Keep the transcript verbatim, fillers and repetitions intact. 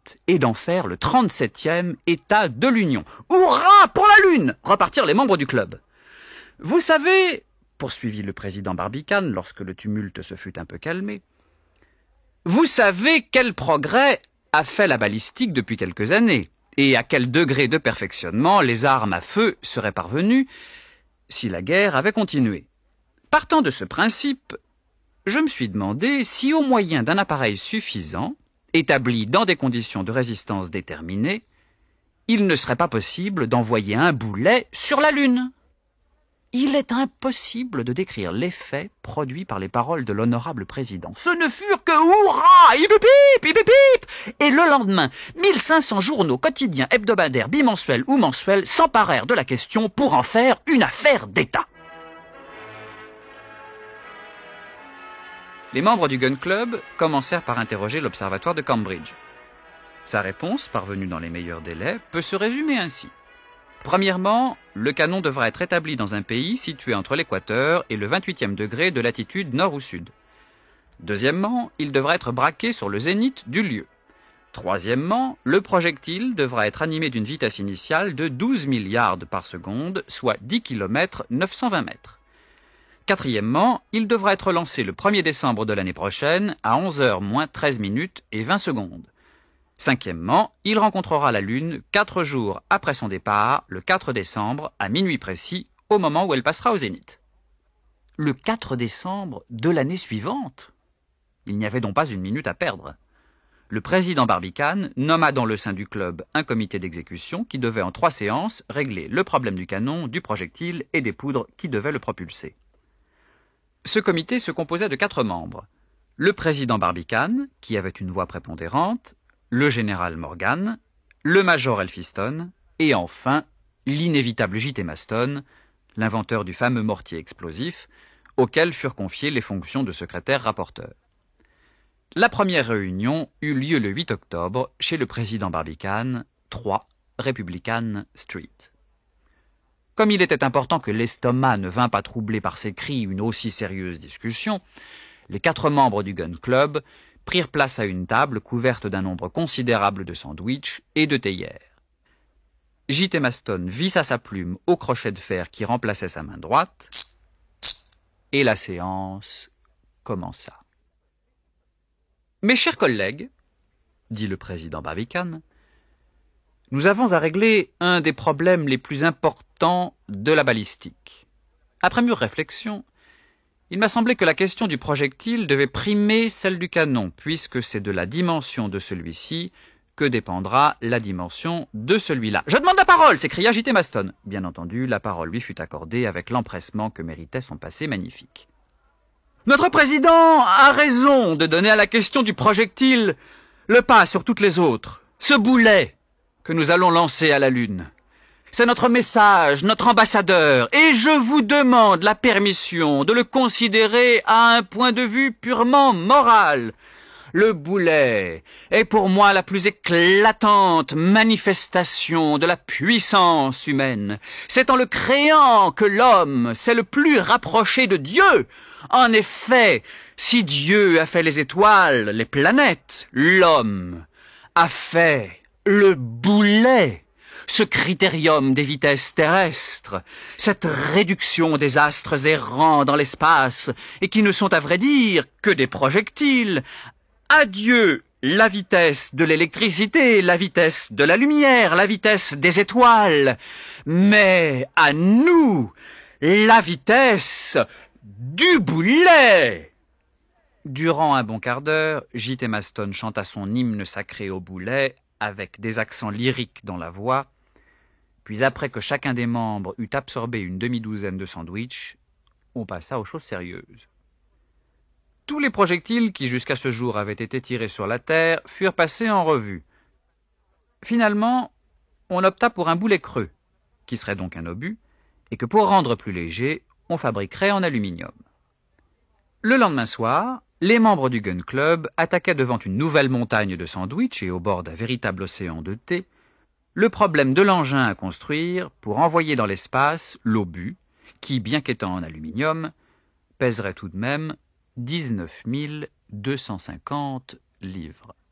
planète et d'en faire le trente-septième État de l'Union. Hurrah pour la Lune! Repartirent les membres du club. Vous savez, poursuivit le président Barbicane lorsque le tumulte se fut un peu calmé, vous savez quel progrès a fait la balistique depuis quelques années, et à quel degré de perfectionnement les armes à feu seraient parvenues si la guerre avait continué. Partant de ce principe, je me suis demandé si au moyen d'un appareil suffisant, établi dans des conditions de résistance déterminées, il ne serait pas possible d'envoyer un boulet sur la Lune. Il est impossible de décrire l'effet produit par les paroles de l'honorable président. Ce ne furent que hurrah, hip hip, hip hip, et le lendemain, mille cinq cents journaux quotidiens, hebdomadaires, bimensuels ou mensuels s'emparèrent de la question pour en faire une affaire d'État. Les membres du Gun Club commencèrent par interroger l'observatoire de Cambridge. Sa réponse, parvenue dans les meilleurs délais, peut se résumer ainsi. Premièrement, le canon devra être établi dans un pays situé entre l'équateur et le vingt-huitième degré de latitude nord ou sud. Deuxièmement, il devra être braqué sur le zénith du lieu. Troisièmement, le projectile devra être animé d'une vitesse initiale de douze mille yards par seconde, soit dix kilomètres neuf cent vingt mètres. Quatrièmement, il devra être lancé le premier décembre de l'année prochaine à onze heures moins treize minutes et vingt secondes. Cinquièmement, il rencontrera la Lune quatre jours après son départ, le quatre décembre, à minuit précis, au moment où elle passera au zénith. Le quatre décembre de l'année suivante. Il n'y avait donc pas une minute à perdre. Le président Barbicane nomma dans le sein du club un comité d'exécution qui devait en trois séances régler le problème du canon, du projectile et des poudres qui devaient le propulser. Ce comité se composait de quatre membres. Le président Barbicane, qui avait une voix prépondérante, le général Morgan, le major Elphiston, et enfin l'inévitable J T Maston, l'inventeur du fameux mortier explosif, auquel furent confiées les fonctions de secrétaire-rapporteur. La première réunion eut lieu le huit octobre chez le président Barbicane, trois Republican Street. Comme il était important que l'estomac ne vînt pas troubler par ses cris une aussi sérieuse discussion, les quatre membres du Gun Club prirent place à une table couverte d'un nombre considérable de sandwichs et de théières. J T Maston vissa sa plume au crochet de fer qui remplaçait sa main droite, et la séance commença. Mes chers collègues, dit le président Barbicane, nous avons à régler un des problèmes les plus importants de la balistique. Après mûre réflexion, il m'a semblé que la question du projectile devait primer celle du canon, puisque c'est de la dimension de celui-ci que dépendra la dimension de celui-là. « Je demande la parole !» s'écria J T Maston. Bien entendu, la parole lui fut accordée avec l'empressement que méritait son passé magnifique. « Notre président a raison de donner à la question du projectile le pas sur toutes les autres. Ce boulet que nous allons lancer à la Lune. C'est notre message, notre ambassadeur, et je vous demande la permission de le considérer à un point de vue purement moral. Le boulet est pour moi la plus éclatante manifestation de la puissance humaine. C'est en le créant que l'homme s'est le plus rapproché de Dieu. En effet, si Dieu a fait les étoiles, les planètes, l'homme a fait le boulet. Ce critérium des vitesses terrestres, cette réduction des astres errants dans l'espace, et qui ne sont à vrai dire que des projectiles. Adieu la vitesse de l'électricité, la vitesse de la lumière, la vitesse des étoiles, mais à nous, la vitesse du boulet. Durant un bon quart d'heure, J T Maston chanta son hymne sacré au boulet, avec des accents lyriques dans la voix, puis après que chacun des membres eut absorbé une demi-douzaine de sandwichs, on passa aux choses sérieuses. Tous les projectiles qui jusqu'à ce jour avaient été tirés sur la Terre furent passés en revue. Finalement, on opta pour un boulet creux, qui serait donc un obus, et que pour rendre plus léger, on fabriquerait en aluminium. Le lendemain soir, les membres du Gun Club attaquaient devant une nouvelle montagne de sandwichs et au bord d'un véritable océan de thé le problème de l'engin à construire pour envoyer dans l'espace l'obus, qui, bien qu'étant en aluminium, pèserait tout de même dix-neuf mille deux cent cinquante livres.